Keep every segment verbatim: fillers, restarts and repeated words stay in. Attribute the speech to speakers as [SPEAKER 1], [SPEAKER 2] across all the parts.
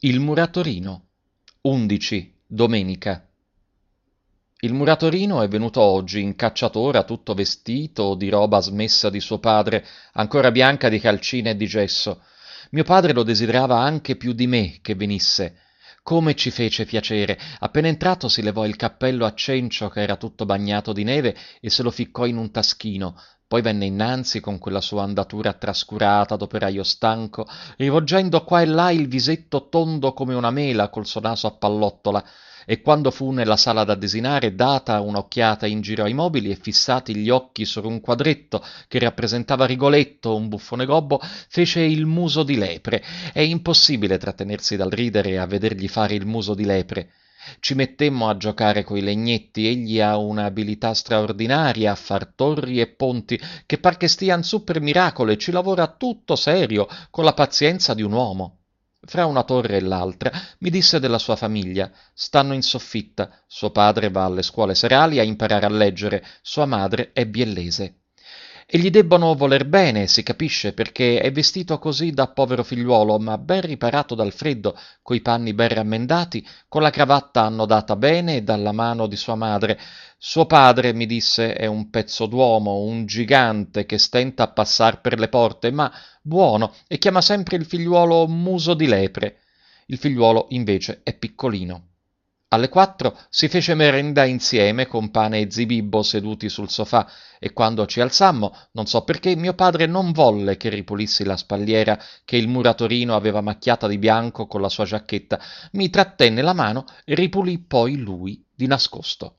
[SPEAKER 1] Il muratorino. undici. Domenica. Il muratorino è venuto oggi in cacciatora tutto vestito di roba smessa di suo padre, ancora bianca di calcina e di gesso. Mio padre lo desiderava anche più di me che venisse. Come ci fece piacere! Appena entrato si levò il cappello a cencio che era tutto bagnato di neve e se lo ficcò in un taschino. Poi venne innanzi con quella sua andatura trascurata d'operaio stanco, rivolgendo qua e là il visetto tondo come una mela col suo naso a pallottola, e quando fu nella sala da desinare, data un'occhiata in giro ai mobili e fissati gli occhi su un quadretto che rappresentava Rigoletto, un buffone gobbo, fece il muso di lepre. È impossibile trattenersi dal ridere a vedergli fare il muso di lepre. Ci mettemmo a giocare coi legnetti, egli ha un'abilità straordinaria a far torri e ponti, che par che stian su per miracolo, e ci lavora tutto serio, con la pazienza di un uomo. Fra una torre e l'altra mi disse della sua famiglia: stanno in soffitta, suo padre va alle scuole serali a imparare a leggere, sua madre è biellese. E gli debbono voler bene, si capisce, perché è vestito così da povero figliuolo, ma ben riparato dal freddo, coi panni ben rammendati, con la cravatta annodata bene dalla mano di sua madre. Suo padre, mi disse, è un pezzo d'uomo, un gigante che stenta a passar per le porte, ma buono, e chiama sempre il figliuolo muso di lepre. Il figliuolo invece è piccolino. Alle quattro si fece merenda insieme con pane e zibibbo seduti sul sofà, e quando ci alzammo, non so perché, mio padre non volle che ripulissi la spalliera che il muratorino aveva macchiata di bianco con la sua giacchetta. Mi trattenne la mano e ripulì poi lui di nascosto.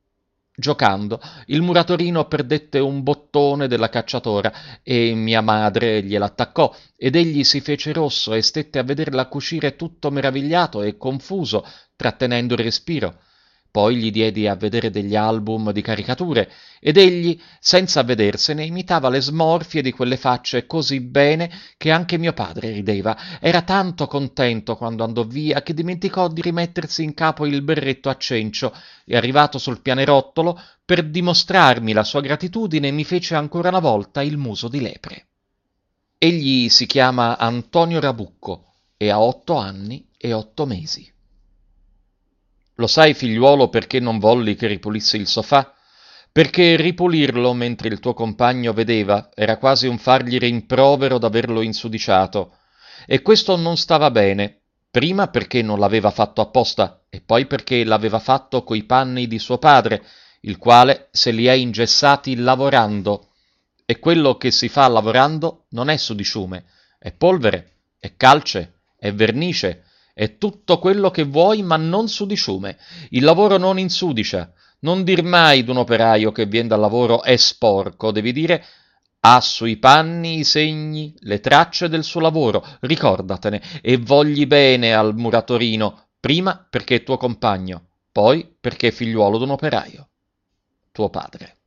[SPEAKER 1] Giocando, il muratorino perdette un bottone della cacciatora e mia madre gliel'attaccò, ed egli si fece rosso e stette a vederla cucire tutto meravigliato e confuso, trattenendo il respiro. Poi gli diedi a vedere degli album di caricature, ed egli, senza avvedersene, imitava le smorfie di quelle facce così bene che anche mio padre rideva. Era tanto contento quando andò via che dimenticò di rimettersi in capo il berretto a cencio, e arrivato sul pianerottolo, per dimostrarmi la sua gratitudine, mi fece ancora una volta il muso di lepre. Egli si chiama Antonio Rabucco e ha otto anni e otto mesi. Lo sai, figliuolo, perché non volli che ripulissi il sofà? Perché ripulirlo mentre il tuo compagno vedeva era quasi un fargli rimprovero d'averlo insudiciato. E questo non stava bene, prima perché non l'aveva fatto apposta, e poi perché l'aveva fatto coi panni di suo padre, il quale se li è ingessati lavorando. E quello che si fa lavorando non è sudiciume, è polvere, è calce, è vernice, è tutto quello che vuoi, ma non sudiciume. Il lavoro non insudicia. Non dir mai d'un operaio che vien dal lavoro è sporco, devi dire ha sui panni i segni, le tracce del suo lavoro, ricordatene, e vogli bene al muratorino, prima perché è tuo compagno, poi perché è figliuolo d'un operaio. Tuo padre.